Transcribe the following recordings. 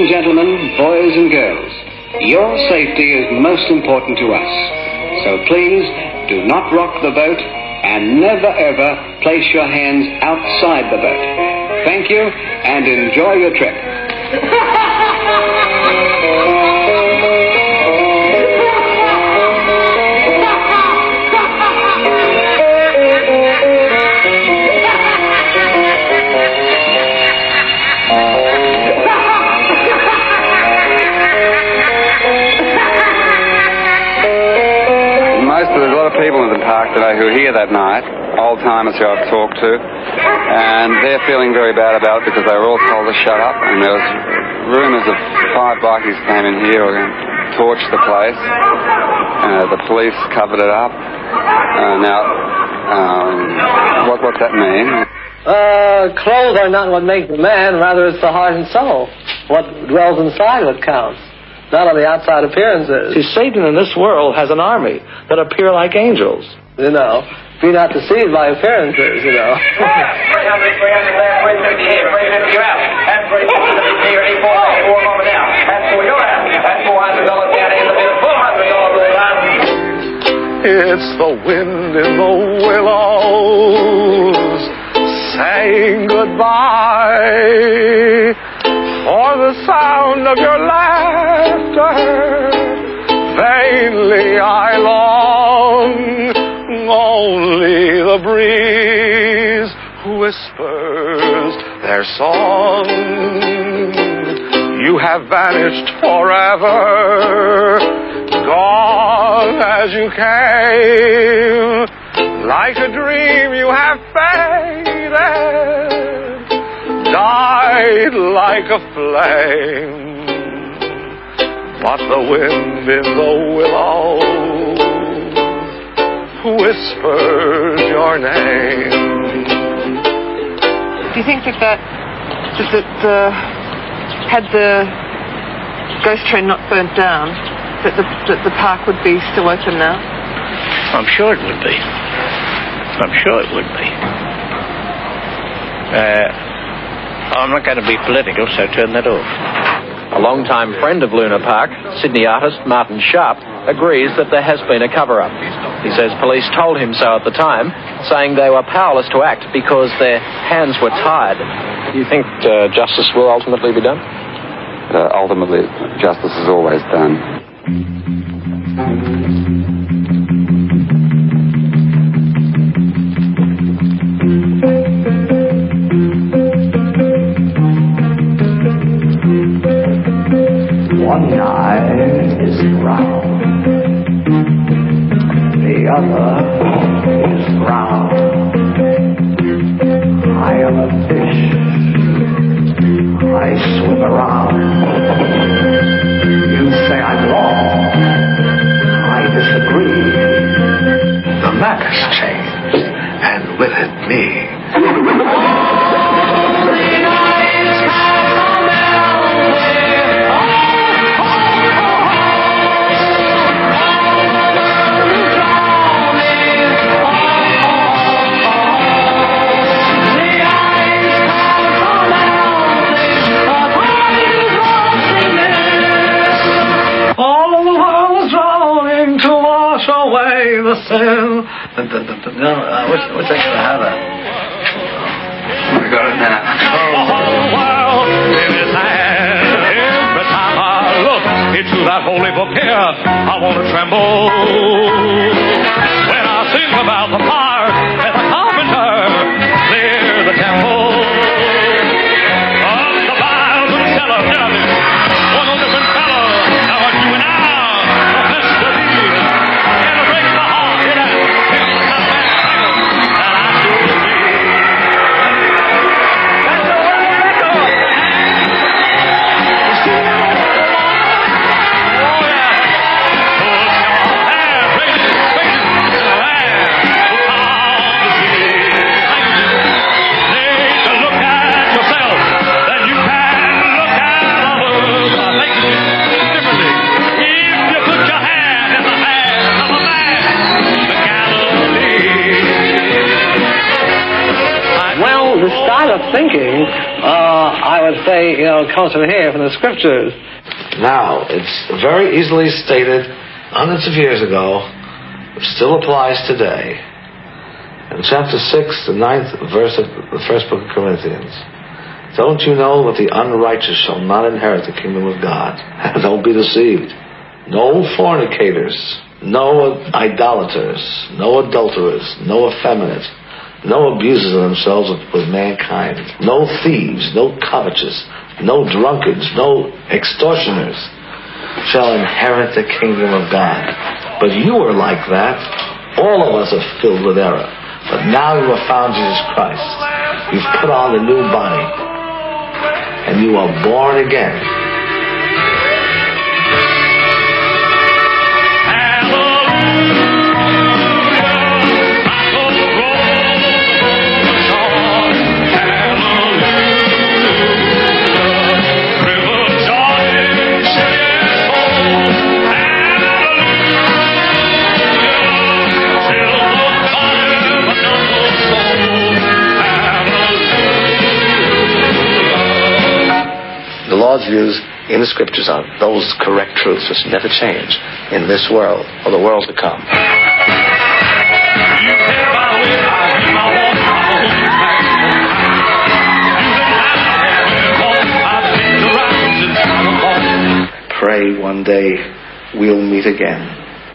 and gentlemen, boys and girls, your safety is most important to us. So please do not rock the boat and never ever place your hands outside the boat. Thank you and enjoy your trip. There's a lot of people in the park today who are here that night, old-timers who I've talked to, and they're feeling very bad about it because they were all told to shut up, and there was rumours of 5 bikies came in here and torched the place. The police covered it up. What's that mean? Clothes are not what make the man, rather it's the heart and soul. What dwells inside what counts. Not on the outside appearances. See, Satan in this world has an army that appear like angels. You know, be not deceived by appearances, you know. 300 there, 350 here, 350 you're out. That's 350 here, 84 over now. That's 4 you're out. That's $400 down in the middle, $400 bill down. It's the wind in the willows saying goodbye. For the sound of your laughter, vainly I long. Only the breeze whispers their song. You have vanished forever, gone as you came. Like a dream you have faded, died like a flame, but the wind in the willows whispers your name. Do you think that had the ghost train not burnt down, that the park would be still open now? I'm sure it would be. I'm not going to be political, so turn that off. A long-time friend of Luna Park, Sydney artist Martin Sharp, agrees that there has been a cover-up. He says police told him so at the time, saying they were powerless to act because their hands were tied. Do you think justice will ultimately be done? Ultimately, justice is always done. One eye is brown, the other is brown. I am a fish, I swim around. You say I'm wrong, I disagree. The map has changed, and with it me. Away the sin. No, what's that gonna have? I got it now. The whole world in his hand. Every time I look into that holy book here, I want to tremble. When I think about the fire and the carpenter clear the temple of the Bible and cellar, one of different fellow. Now what you and I are mystery. say, comes from here, from the Scriptures. Now, it's very easily stated hundreds of years ago, still applies today. In chapter 6, the 9th verse of the first book of Corinthians. Don't you know that the unrighteous shall not inherit the kingdom of God? Don't be deceived. No fornicators, no idolaters, no adulterers, no effeminate, no abusers of themselves with mankind, no thieves, no covetous, no drunkards, no extortioners shall inherit the kingdom of God. But you are like that. All of us are filled with error. But now you have found Jesus Christ. You've put on the new body. And you are born again. The Lord's views in the Scriptures are those correct truths which never change in this world or the world to come. Pray one day we'll meet again.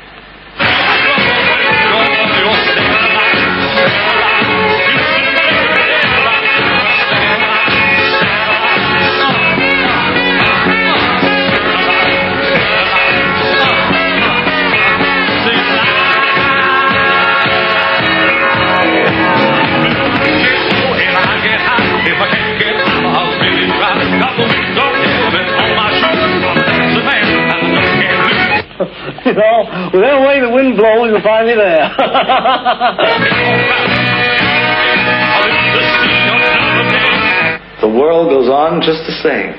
Whatever way the wind blows, you'll find me there. The world goes on just the same.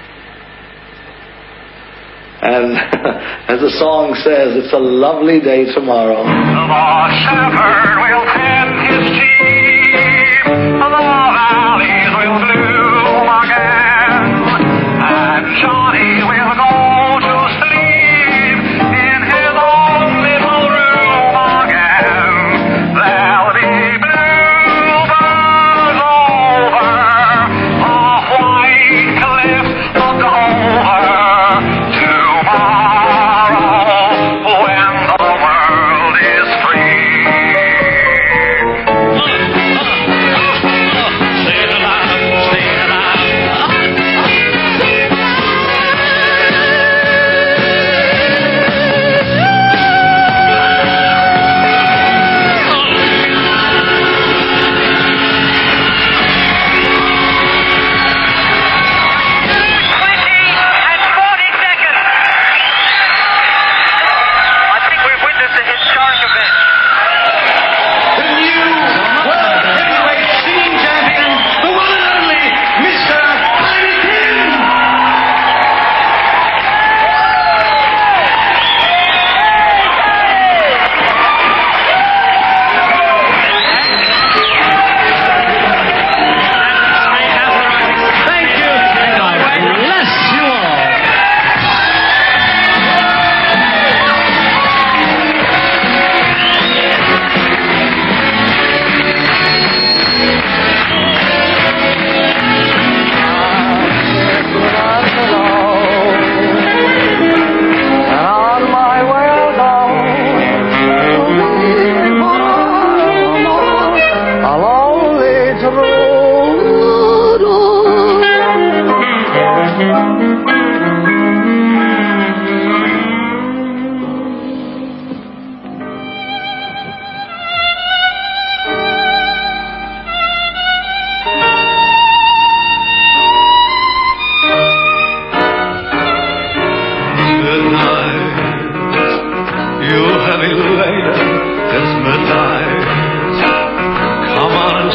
And as the song says, it's a lovely day tomorrow. The shepherd will tend his sheep, the valleys will bloom again, and Johnny will go to sleep in his own little room again. There'll be bluebirds over the white cliffs of Dover tomorrow when the world is free.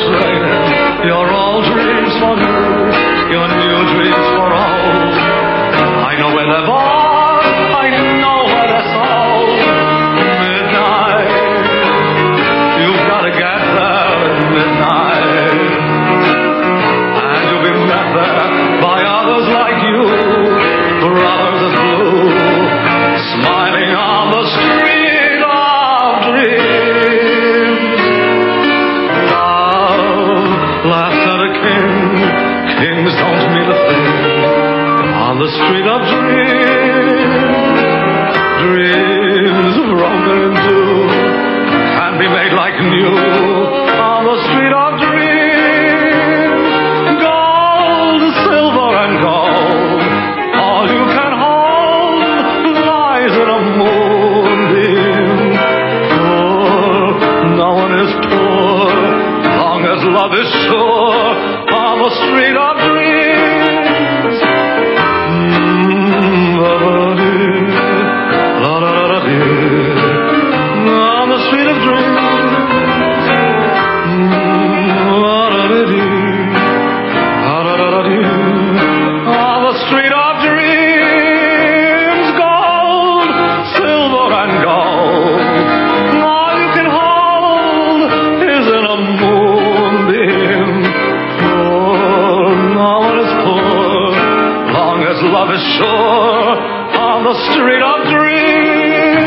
Your old dreams for new, your new dreams for old. on the street of dreams. Dreams broken in two can be made like new on the street of dreams. Gold, silver, and gold, all you can hold lies in a moonbeam. Poor, no one is poor, long as love is sure on the street of dreams. On the street of dreams. On the street of dreams. Gold, silver, and gold, all you can hold is in a moonbeam. Poor, no one is poor, long as love is sure on the street of dreams.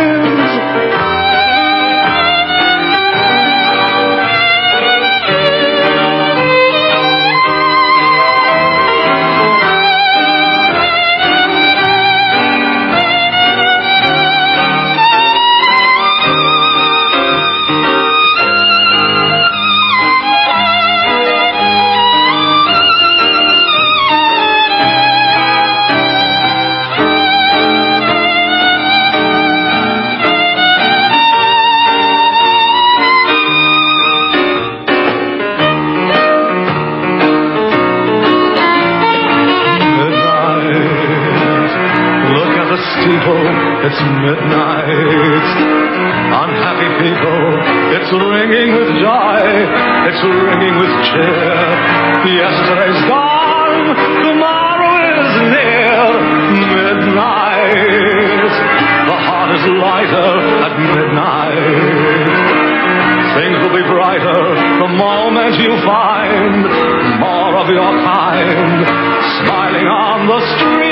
It's midnight. Unhappy people, it's ringing with joy, it's ringing with cheer. Yesterday's gone, tomorrow is near. Midnight, the heart is lighter at midnight. Things will be brighter the moment you find more of your kind smiling on the street.